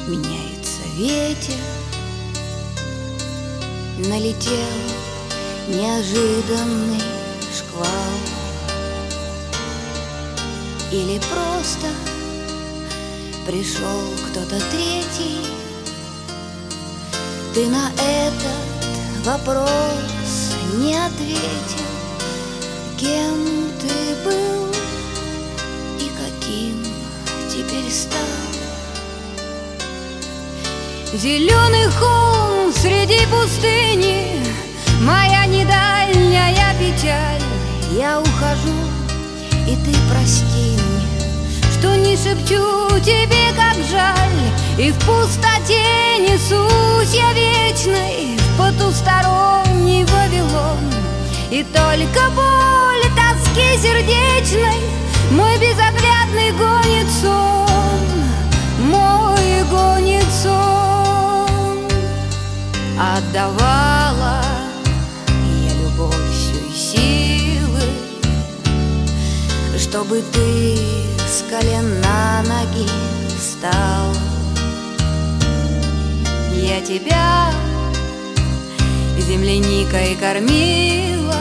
Меняется ветер, налетел неожиданный шквал. Или просто пришел кто-то третий. Ты на этот вопрос не ответил. Кем ты был и каким теперь стал? Зеленый холм среди пустыни, моя недальняя печаль. Я ухожу, и ты прости мне, что не шепчу тебе, как жаль. И в пустоте несусь я вечной в потусторонний Вавилон. И только боль тоски сердечной мой безоглядный гонит сон, мой гонит сон. Отдавала я любовь всю и силы, чтобы ты с колен на ноги встал. Я тебя земляникой кормила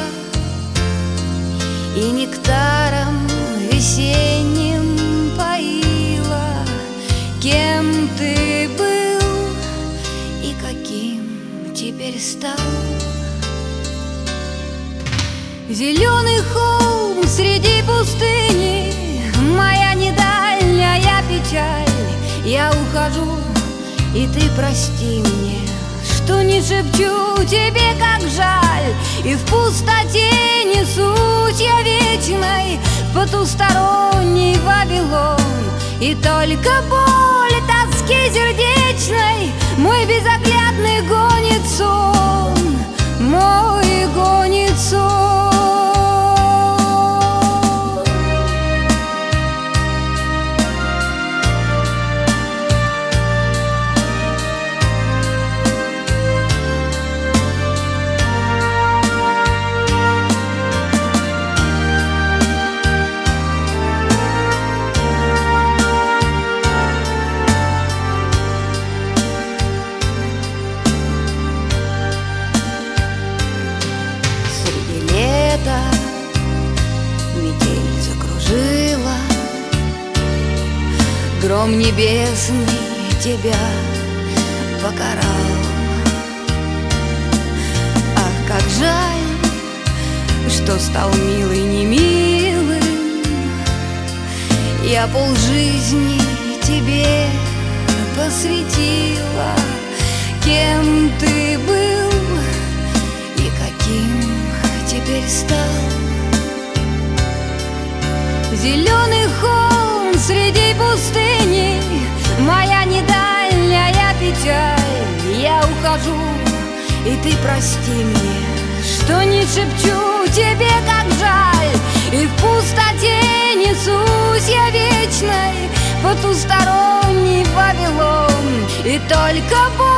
и нектаром весенним поила. Кем ты был и каким теперь стал? Зеленый холм среди пустыни, моя недальняя печаль. Я ухожу, и ты прости мне, что не шепчу тебе, как жаль. И в пустоте несусь я вечной в потусторонний Вавилон. И только боль тоски сердечной мой безоглядный гонит сон, мой гонит сон. Метель закружила, гром небесный тебя покарал. Ах, как жаль, что стал милый немилым. Я полжизни тебе посвятила. Кем ты был и каким теперь стал? Зеленый холм среди пустыни, моя недальняя печаль. Я ухожу, и ты прости мне, что не шепчу тебе, как жаль. И в пустоте несусь я вечной в потусторонний Вавилон. И только боль